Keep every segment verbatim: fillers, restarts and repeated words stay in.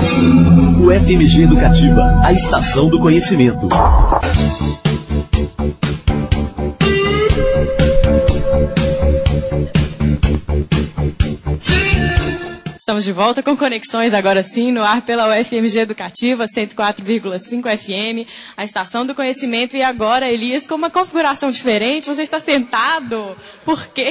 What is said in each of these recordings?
U F M G Educativa, a estação do conhecimento. Estamos de volta com Conexões, agora sim, no ar pela U F M G Educativa, cento e quatro vírgula cinco F M, a estação do conhecimento. E agora, Elias, com uma configuração diferente, você está sentado. Por quê?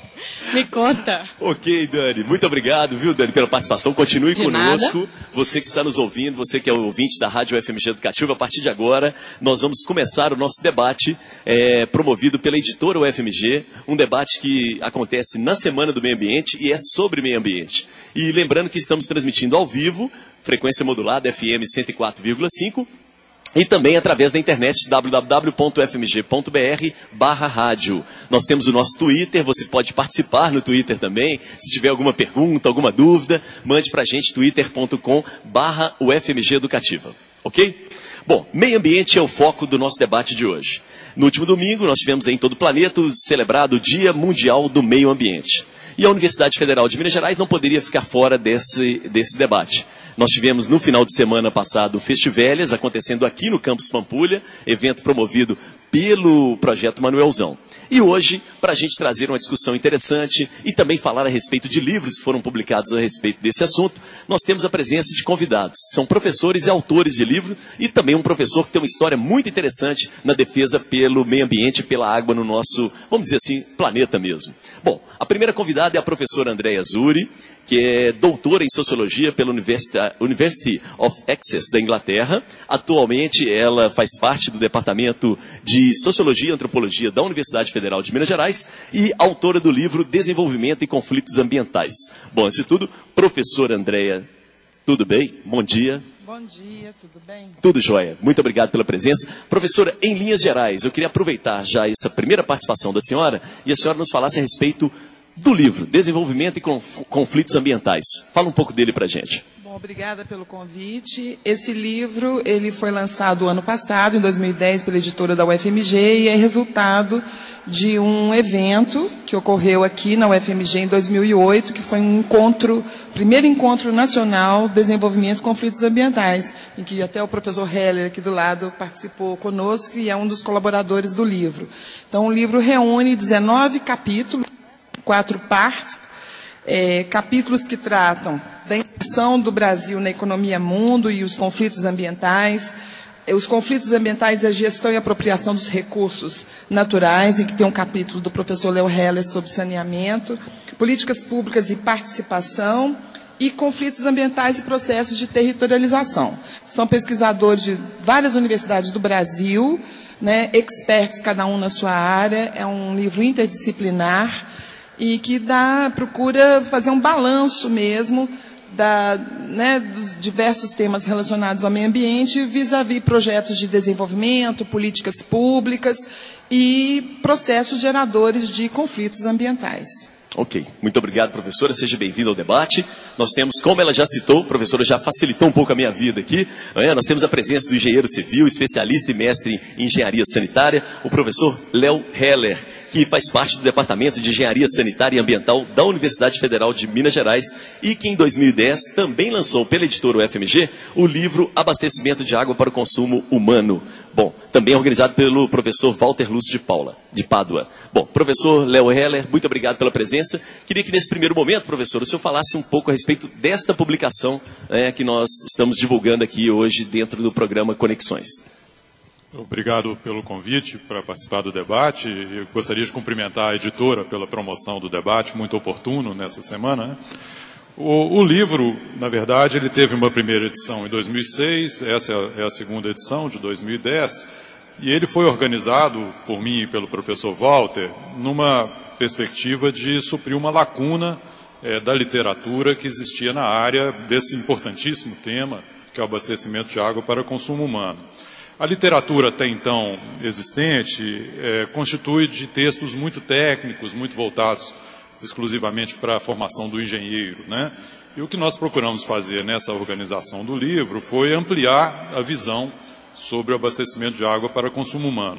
Me conta. Ok, Dani. Muito obrigado, viu, Dani, pela participação. Continue de conosco. Nada. Você que está nos ouvindo, você que é o ouvinte da Rádio U F M G Educativa, a partir de agora, nós vamos começar o nosso debate é, promovido pela editora U F M G, um debate que acontece na Semana do Meio Ambiente e é sobre meio ambiente. E lembrando que estamos transmitindo ao vivo, frequência modulada F M cento e quatro vírgula cinco, e também através da internet w w w ponto f m g ponto b r barra rádio. Nós temos o nosso Twitter, você pode participar no Twitter também. Se tiver alguma pergunta, alguma dúvida, mande pra gente twitter ponto com barra U F M G Educativa. Ok? Bom, meio ambiente é o foco do nosso debate de hoje. No último domingo, nós tivemos em todo o planeta celebrado o Dia Mundial do Meio Ambiente. E a Universidade Federal de Minas Gerais não poderia ficar fora desse, desse debate. Nós tivemos no final de semana passado o Festivélias, acontecendo aqui no Campus Pampulha, evento promovido pelo Projeto Manuelzão. E hoje, para a gente trazer uma discussão interessante e também falar a respeito de livros que foram publicados a respeito desse assunto, nós temos a presença de convidados, que são professores e autores de livros, e também um professor que tem uma história muito interessante na defesa pelo meio ambiente e pela água no nosso, vamos dizer assim, planeta mesmo. Bom, a primeira convidada é a professora Andréa Zuri, que é doutora em Sociologia pela University of Essex da Inglaterra. Atualmente ela faz parte do Departamento de Sociologia e Antropologia da Universidade Federal de Minas Gerais e autora do livro Desenvolvimento e Conflitos Ambientais. Bom, antes de tudo, professora Andréa, tudo bem? Bom dia. Bom dia, tudo bem? Tudo jóia. Muito obrigado pela presença. Professora, em linhas gerais, eu queria aproveitar já essa primeira participação da senhora e a senhora nos falasse a respeito do livro, Desenvolvimento e Conflitos Ambientais. Fala um pouco dele para a gente. Bom, obrigada pelo convite. Esse livro ele foi lançado ano passado, em dois mil e dez, pela editora da U F M G e é resultado de um evento que ocorreu aqui na U F M G em dois mil e oito, que foi um encontro, primeiro encontro nacional Desenvolvimento e Conflitos Ambientais, em que até o professor Heller, aqui do lado, participou conosco e é um dos colaboradores do livro. Então, o livro reúne dezenove capítulos, quatro partes, é, capítulos que tratam da inserção do Brasil na economia mundo e os conflitos ambientais, é, os conflitos ambientais e a gestão e apropriação dos recursos naturais, em que tem um capítulo do professor Léo Heller sobre saneamento, políticas públicas e participação, e conflitos ambientais e processos de territorialização. São pesquisadores de várias universidades do Brasil, né, experts, cada um na sua área, é um livro interdisciplinar, e que dá, procura fazer um balanço mesmo da, né, dos diversos temas relacionados ao meio ambiente, vis-à-vis projetos de desenvolvimento, políticas públicas e processos geradores de conflitos ambientais. Ok, muito obrigado, professora, seja bem-vinda ao debate. Nós temos, como ela já citou, a professora já facilitou um pouco a minha vida aqui, é? Nós temos a presença do engenheiro civil, especialista e mestre em engenharia sanitária, o professor Léo Heller, que faz parte do Departamento de Engenharia Sanitária e Ambiental da Universidade Federal de Minas Gerais e que em dois mil e dez também lançou pela editora U F M G o livro Abastecimento de Água para o Consumo Humano. Bom, também organizado pelo professor Walter Lúcio de Paula, de Pádua. Bom, professor Léo Heller, muito obrigado pela presença. Queria que nesse primeiro momento, professor, o senhor falasse um pouco a respeito desta publicação é, que nós estamos divulgando aqui hoje dentro do programa Conexões. Obrigado pelo convite para participar do debate. Eu gostaria de cumprimentar a editora pela promoção do debate, muito oportuno nessa semana, né? O, o livro, na verdade, ele teve uma primeira edição em dois mil e seis, essa é a segunda edição, de dois mil e dez, e ele foi organizado por mim e pelo professor Walter numa perspectiva de suprir uma lacuna é, da literatura que existia na área desse importantíssimo tema, que é o abastecimento de água para consumo humano. A literatura até então existente é, constitui de textos muito técnicos, muito voltados exclusivamente para a formação do engenheiro, né? E o que nós procuramos fazer nessa organização do livro foi ampliar a visão sobre o abastecimento de água para consumo humano.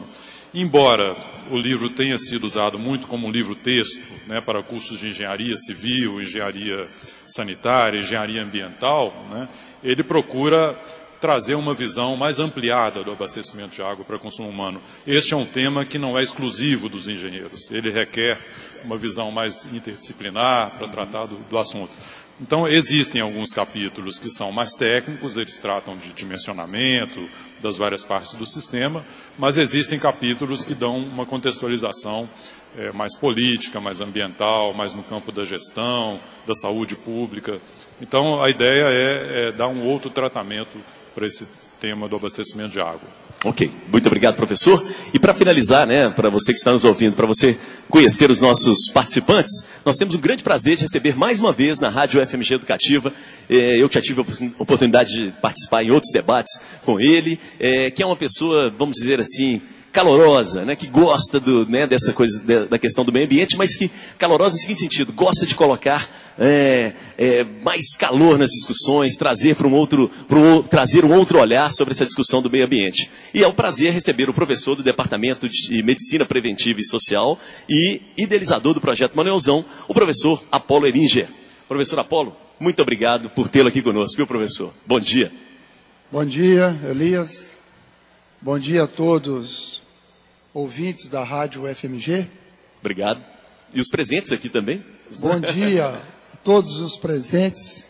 embora o livro tenha sido usado muito como um livro-texto, né, para cursos de engenharia civil, engenharia sanitária, engenharia ambiental, né, ele procura trazer uma visão mais ampliada do abastecimento de água para consumo humano. Este é um tema que não é exclusivo dos engenheiros, ele requer uma visão mais interdisciplinar para tratar do, do assunto. Então, existem alguns capítulos que são mais técnicos, eles tratam de dimensionamento das várias partes do sistema, mas existem capítulos que dão uma contextualização é, mais política, mais ambiental, mais no campo da gestão, da saúde pública. Então, a ideia é, é dar um outro tratamento para esse tema do abastecimento de água. Ok, muito obrigado, professor. E para finalizar, né, para você que está nos ouvindo, para você conhecer os nossos participantes, nós temos o grande prazer de receber mais uma vez na Rádio F M G Educativa, eh, eu que já tive a oportunidade de participar em outros debates com ele, eh, que é uma pessoa, vamos dizer assim, calorosa, né, que gosta do, né, dessa coisa, da, da questão do meio ambiente, mas que calorosa no seguinte sentido, gosta de colocar é, é, mais calor nas discussões, trazer para um outro, para um, trazer um outro olhar sobre essa discussão do meio ambiente. E é um prazer receber o professor do Departamento de Medicina Preventiva e Social e idealizador do Projeto Manuelzão, o professor Apolo Eringer. Professor Apolo, muito obrigado por tê-lo aqui conosco, viu, professor? Bom dia. Bom dia, Elias. Bom dia a todos ouvintes da Rádio F M G. Obrigado. E os presentes aqui também? Bom dia a todos os presentes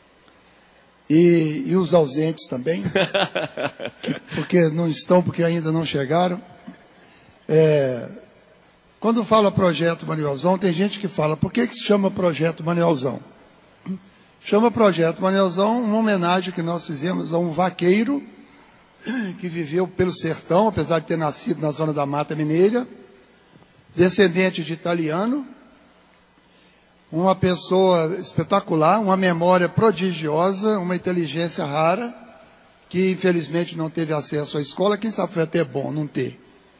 e, e os ausentes também, que, porque não estão, porque ainda não chegaram. É, quando fala Projeto Manuelzão, tem gente que fala, por que, que se chama Projeto Manuelzão? Chama Projeto Manuelzão uma homenagem que nós fizemos a um vaqueiro que viveu pelo sertão, apesar de ter nascido na zona da Mata Mineira, descendente de italiano, uma pessoa espetacular, uma memória prodigiosa, uma inteligência rara, que infelizmente não teve acesso à escola, quem sabe foi até bom não ter.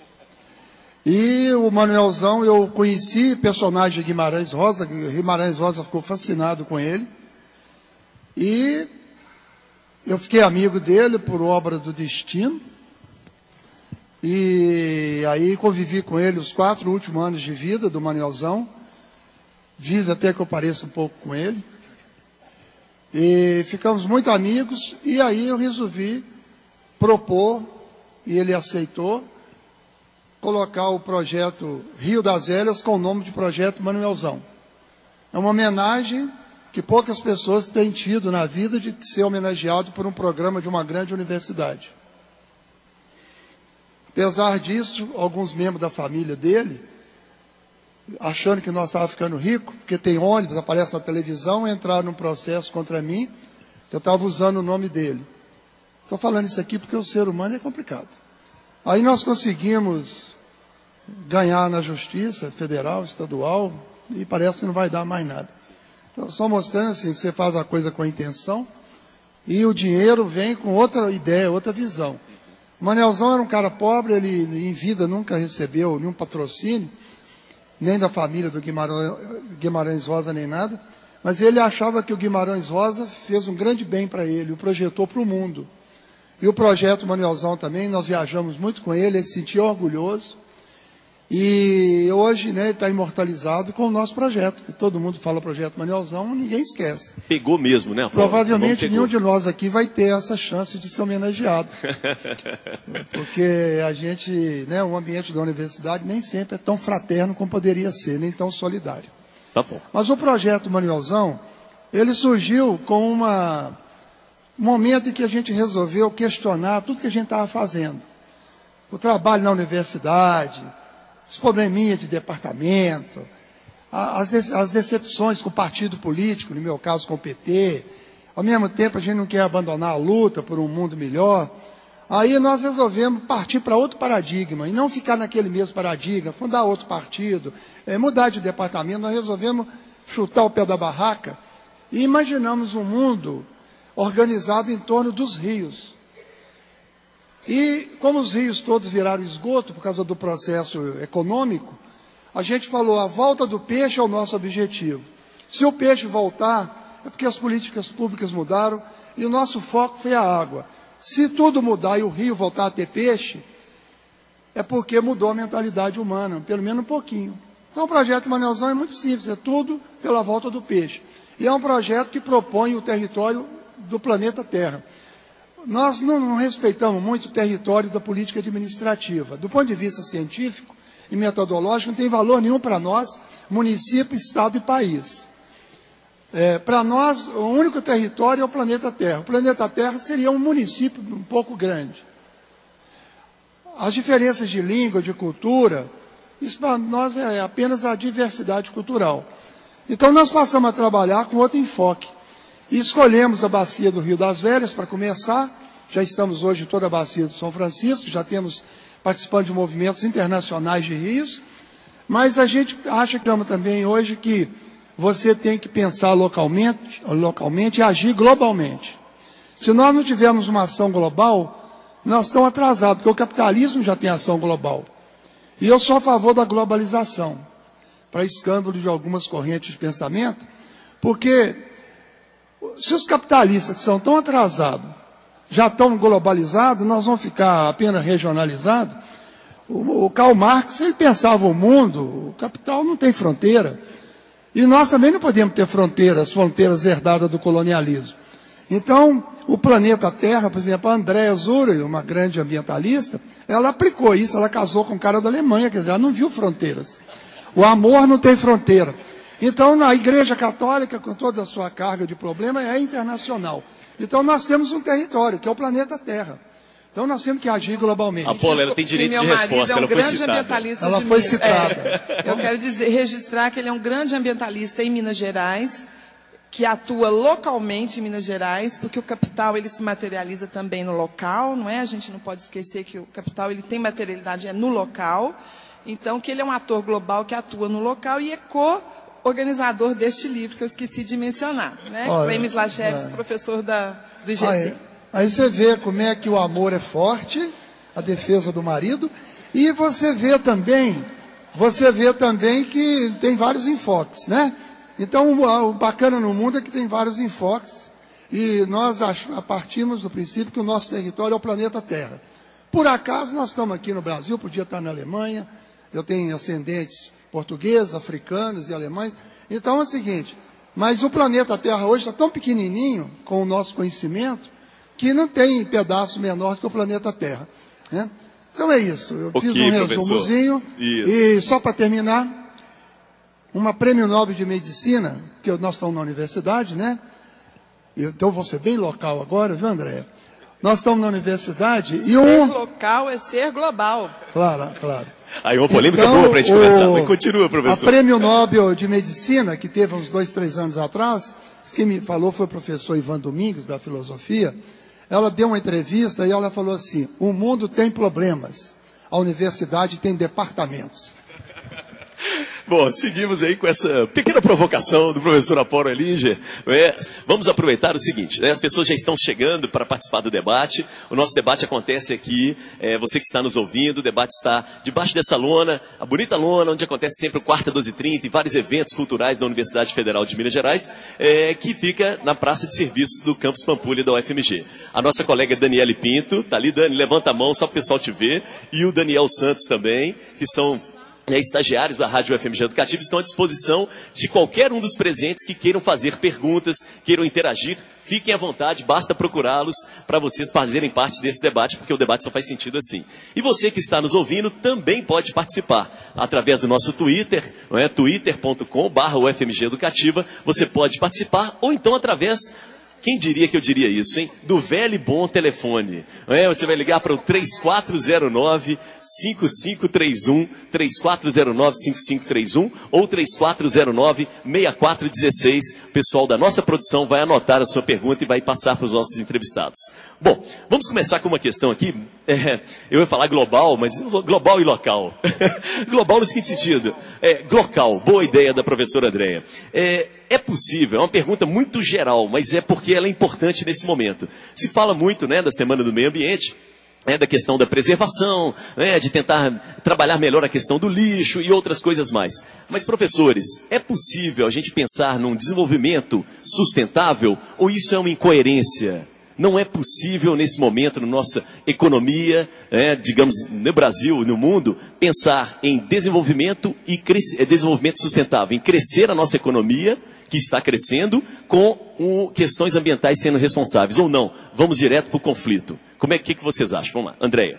E o Manuelzão, eu conheci personagem de Guimarães Rosa, Guimarães Rosa ficou fascinado com ele, e eu fiquei amigo dele por obra do destino, e aí convivi com ele os quatro últimos anos de vida do Manuelzão, fiz até que eu pareça um pouco com ele, e ficamos muito amigos, e aí eu resolvi propor, e ele aceitou, colocar o projeto Rio das Velhas com o nome de Projeto Manuelzão. É uma homenagem que poucas pessoas têm tido na vida de ser homenageado por um programa de uma grande universidade. Apesar disso, alguns membros da família dele, achando que nós estávamos ficando ricos, porque tem ônibus, aparece na televisão, entraram num processo contra mim, que eu estava usando o nome dele. Estou falando isso aqui porque o ser humano é complicado. Aí nós conseguimos ganhar na justiça federal, estadual, e parece que não vai dar mais nada. Então, só mostrando assim, que você faz a coisa com a intenção e o dinheiro vem com outra ideia, outra visão. O Manuelzão era um cara pobre, ele em vida nunca recebeu nenhum patrocínio, nem da família do Guimarães, Guimarães Rosa, nem nada, mas ele achava que o Guimarães Rosa fez um grande bem para ele, o projetou para o mundo. E o projeto Manuelzão também, nós viajamos muito com ele, ele se sentia orgulhoso. E hoje, né, está imortalizado com o nosso projeto, que todo mundo fala Projeto Manuelzão, ninguém esquece. Pegou mesmo, né? Provavelmente nenhum de nós aqui vai ter essa chance de ser homenageado. Porque a gente, né, o ambiente da universidade nem sempre é tão fraterno como poderia ser, nem tão solidário. Tá bom. Mas o Projeto Manuelzão, ele surgiu com uma, um momento em que a gente resolveu questionar tudo que a gente estava fazendo. O trabalho na universidade, os probleminhas de departamento, as, de, as decepções com o partido político, no meu caso com o P T. Ao mesmo tempo, a gente não quer abandonar a luta por um mundo melhor. Aí nós resolvemos partir para outro paradigma, e não ficar naquele mesmo paradigma, fundar outro partido, é, mudar de departamento. Nós resolvemos chutar o pé da barraca e imaginamos um mundo organizado em torno dos rios. E como os rios todos viraram esgoto por causa do processo econômico, a gente falou, a volta do peixe é o nosso objetivo. Se o peixe voltar, é porque as políticas públicas mudaram e o nosso foco foi a água. Se tudo mudar e o rio voltar a ter peixe, é porque mudou a mentalidade humana, pelo menos um pouquinho. Então o projeto Manelzão é muito simples, é tudo pela volta do peixe. E é um projeto que propõe o território do planeta Terra. Nós não, não respeitamos muito o território da política administrativa. Do ponto de vista científico e metodológico, não tem valor nenhum para nós, município, estado e país. É, para nós, o único território é o planeta Terra. O planeta Terra seria um município um pouco grande. As diferenças de língua, de cultura, isso para nós é apenas a diversidade cultural. Então nós passamos a trabalhar com outro enfoque. E escolhemos a bacia do Rio das Velhas para começar. Já estamos hoje em toda a bacia do São Francisco, já temos participando de movimentos internacionais de rios. Mas a gente acha que também hoje que você tem que pensar localmente, localmente e agir globalmente. Se nós não tivermos uma ação global, nós estamos atrasados, porque o capitalismo já tem ação global. E eu sou a favor da globalização, para escândalo de algumas correntes de pensamento, porque se os capitalistas que são tão atrasados já estão globalizados, nós vamos ficar apenas regionalizados. O, o Karl Marx, ele pensava o mundo, o capital não tem fronteira. E nós também não podemos ter fronteiras, fronteiras herdadas do colonialismo. Então, o planeta Terra, por exemplo, a Andrea Zuri, uma grande ambientalista, ela aplicou isso, ela casou com um cara da Alemanha, quer dizer, ela não viu fronteiras. O amor não tem fronteira. Então, na Igreja Católica, com toda a sua carga de problema, é internacional. Então, nós temos um território, que é o planeta Terra. Então, nós temos que agir globalmente. A Paula, ela tem direito de resposta, é um ela foi grande citada. ambientalista Ela de foi Minas. citada. É, eu quero dizer, registrar que ele é um grande ambientalista em Minas Gerais, que atua localmente em Minas Gerais, porque o capital ele se materializa também no local, não é? A gente não pode esquecer que o capital ele tem materialidade é no local. Então, que ele é um ator global que atua no local e é co-organizador deste livro que eu esqueci de mencionar, né? Clemis Lacheves, professor da, do I G C. Aí, aí você vê como é que o amor é forte, a defesa do marido, e você vê também, você vê também que tem vários enfoques, né? Então, o, o bacana no mundo é que tem vários enfoques, e nós ach, partimos do princípio que o nosso território é o planeta Terra. Por acaso, nós estamos aqui no Brasil, podia estar na Alemanha, eu tenho ascendentes portugueses, africanos e alemães. Então é o seguinte, mas o planeta Terra hoje está tão pequenininho, com o nosso conhecimento, que não tem pedaço menor que o planeta Terra, né? Então é isso, eu okay, fiz um resumozinho, e só para terminar, uma prêmio Nobel de Medicina, que nós estamos na universidade, né? Então vou ser bem local agora, viu, Andréia? Nós estamos na universidade e um... Ser local é ser global. Claro, claro. Aí uma polêmica então, boa para a gente começar. Mas continua, professor. A prêmio Nobel de Medicina, que teve uns dois, três anos atrás, quem me falou foi o professor Ivan Domingues, da filosofia. Ela deu uma entrevista e ela falou assim, o mundo tem problemas, a universidade tem departamentos. Bom, seguimos aí com essa pequena provocação do professor Apolo Elinger. É, vamos aproveitar o seguinte, né? As pessoas já estão chegando para participar do debate. O nosso debate acontece aqui, é, você que está nos ouvindo, o debate está debaixo dessa lona, a bonita lona, onde acontece sempre o quarta, doze e trinta, e vários eventos culturais da Universidade Federal de Minas Gerais, é, que fica na praça de serviços do Campus Pampulha da U F M G. A nossa colega Daniele Pinto, tá ali, Dani, levanta a mão só para o pessoal te ver, e o Daniel Santos também, que são... E estagiários da Rádio U F M G Educativa estão à disposição de qualquer um dos presentes que queiram fazer perguntas, queiram interagir. Fiquem à vontade, basta procurá-los para vocês fazerem parte desse debate, porque o debate só faz sentido assim. E você que está nos ouvindo também pode participar através do nosso Twitter, não é? twitter ponto com barra U F M G Educativa. Você pode participar, ou então através... Quem diria que eu diria isso, hein? Do velho e bom telefone. É, você vai ligar para o três quatro zero nove, cinco cinco três um, três quatro zero nove, cinco cinco três um ou três quatro zero nove, seis quatro um seis. O pessoal da nossa produção vai anotar a sua pergunta e vai passar para os nossos entrevistados. Bom, vamos começar com uma questão aqui. É, eu ia falar global, mas global e local. Global no seguinte sentido. É, local, boa ideia da professora Andréia. É, é possível, é uma pergunta muito geral, mas é porque ela é importante nesse momento. Se fala muito, né, da Semana do Meio Ambiente, é, da questão da preservação, né, de tentar trabalhar melhor a questão do lixo e outras coisas mais. Mas, professores, é possível a gente pensar num desenvolvimento sustentável ou isso é uma incoerência? Não é possível, nesse momento, na nossa economia, é, digamos, no Brasil, no mundo, pensar em desenvolvimento e cres... desenvolvimento sustentável, em crescer a nossa economia, que está crescendo, com um, questões ambientais sendo responsáveis, ou não? Vamos direto para o conflito. Como é que, que vocês acham? Vamos lá, Andréia.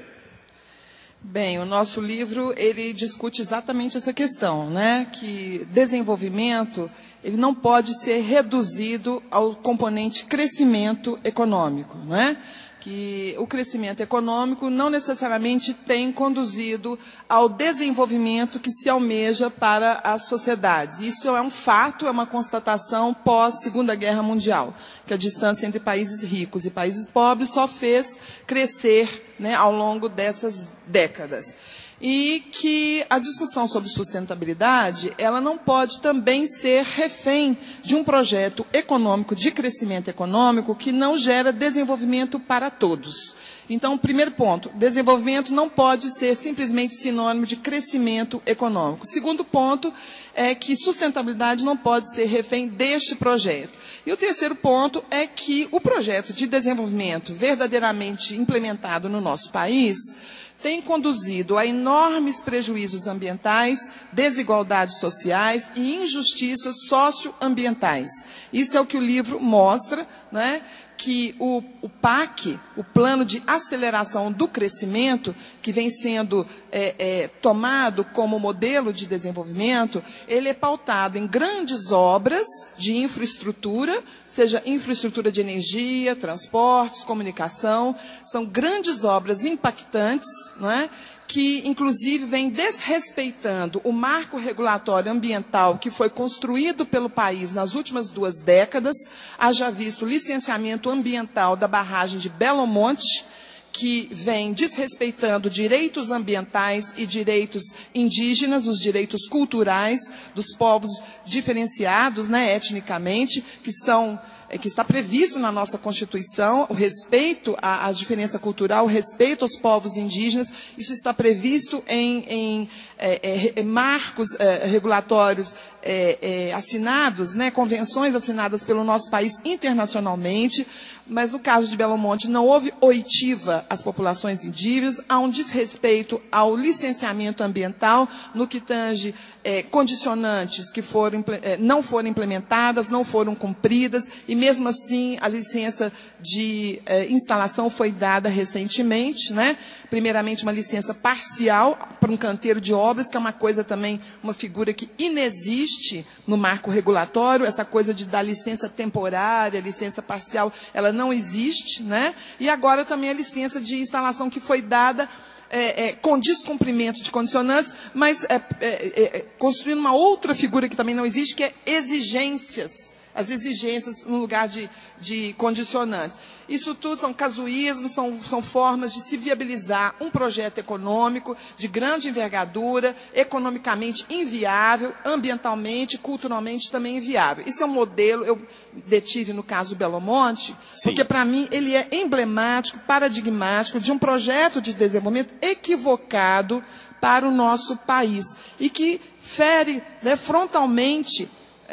Bem, o nosso livro, ele discute exatamente essa questão, né? Que desenvolvimento, ele não pode ser reduzido ao componente crescimento econômico, não é? Que o crescimento econômico não necessariamente tem conduzido ao desenvolvimento que se almeja para as sociedades. Isso é um fato, é uma constatação pós-Segunda Guerra Mundial, que a distância entre países ricos e países pobres só fez crescer, né, ao longo dessas décadas. E que a discussão sobre sustentabilidade, ela não pode também ser refém de um projeto econômico, de crescimento econômico, que não gera desenvolvimento para todos. Então, primeiro ponto, desenvolvimento não pode ser simplesmente sinônimo de crescimento econômico. Segundo ponto é que sustentabilidade não pode ser refém deste projeto. E o terceiro ponto é que o projeto de desenvolvimento verdadeiramente implementado no nosso país tem conduzido a enormes prejuízos ambientais, desigualdades sociais e injustiças socioambientais. Isso é o que o livro mostra, né? Que o, o P A C, o Plano de Aceleração do Crescimento, que vem sendo é, é, tomado como modelo de desenvolvimento, ele é pautado em grandes obras de infraestrutura, seja infraestrutura de energia, transportes, comunicação, são grandes obras impactantes, não é? Que, inclusive, vem desrespeitando o marco regulatório ambiental que foi construído pelo país nas últimas duas décadas, haja visto o licenciamento ambiental da barragem de Belo Monte, que vem desrespeitando direitos ambientais e direitos indígenas, os direitos culturais dos povos diferenciados, né, etnicamente, que são... que está previsto na nossa Constituição, o respeito à, à diferença cultural, o respeito aos povos indígenas, isso está previsto em, em é, é, marcos é, regulatórios é, é, assinados, né, convenções assinadas pelo nosso país internacionalmente, mas no caso de Belo Monte não houve oitiva às populações indígenas, há um desrespeito ao licenciamento ambiental no que tange é, condicionantes que foram, é, não foram implementadas, não foram cumpridas, e mesmo assim a licença de é, instalação foi dada recentemente, né? Primeiramente uma licença parcial para um canteiro de obras, que é uma coisa também, uma figura que inexiste no marco regulatório, essa coisa de dar licença temporária, licença parcial, ela não existe, né? E agora também a licença de instalação que foi dada É, é, com descumprimento de condicionantes, mas é, é, é, construindo uma outra figura que também não existe, que é exigências. As exigências no lugar de, de condicionantes. Isso tudo são casuísmos, são, são formas de se viabilizar um projeto econômico de grande envergadura, economicamente inviável, ambientalmente, culturalmente também inviável. Esse é um modelo, eu detive no caso Belo Monte, Sim. porque para mim ele é emblemático, paradigmático de um projeto de desenvolvimento equivocado para o nosso país e que fere, né, frontalmente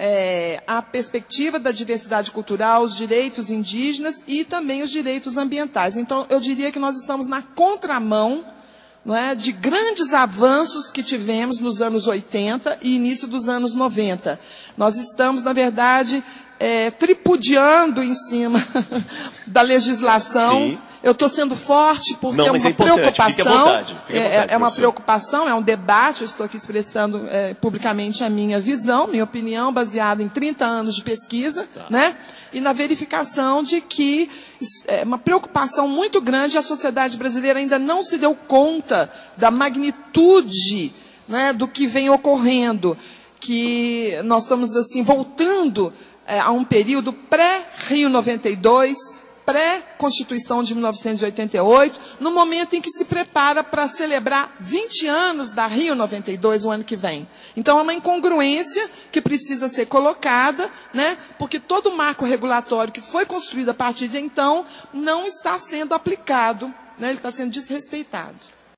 É, a perspectiva da diversidade cultural, os direitos indígenas e também os direitos ambientais. Então, eu diria que nós estamos na contramão, não é, de grandes avanços que tivemos nos anos oitenta e início dos anos noventa. Nós estamos, na verdade, é, tripudiando em cima da legislação. Sim. Eu estou sendo forte porque Não, é uma é preocupação, fique à vontade, fique à vontade, é, é uma preocupação, é um debate, eu estou aqui expressando é, publicamente a minha visão, minha opinião, baseada em trinta anos de pesquisa, tá. né? E na verificação de que é uma preocupação muito grande, a sociedade brasileira ainda não se deu conta da magnitude, né, do que vem ocorrendo, que nós estamos assim voltando é, a um período pré-Rio noventa e dois, pré-Constituição de mil novecentos e oitenta e oito, no momento em que se prepara para celebrar vinte anos da Rio noventa e dois, o ano que vem. Então, é uma incongruência que precisa ser colocada, né, porque todo o marco regulatório que foi construído a partir de então não está sendo aplicado, né, ele está sendo desrespeitado.